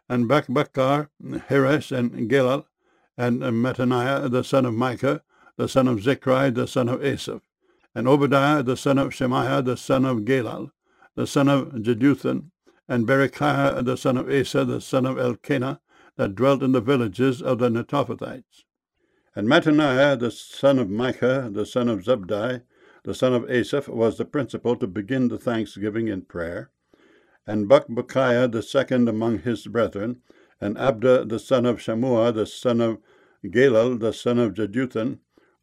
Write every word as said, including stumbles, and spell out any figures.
and Bakbakkar, Heres, and Gelal, and Mattaniah the son of Micah, the son of Zechri, the son of Asaph, and Obadiah the son of Shemaiah, the son of Galal, the son of Jeduthun, and Berechiah the son of Asa, the son of Elkanah, that dwelt in the villages of the Netophathites. And Mattaniah the son of Micah, the son of Zabdi, the son of Asaph, was the principal to begin the thanksgiving in prayer. And Bakbukiah the second among his brethren, and Abda the son of Shammua, the son of Galal, the son of Jeduthun,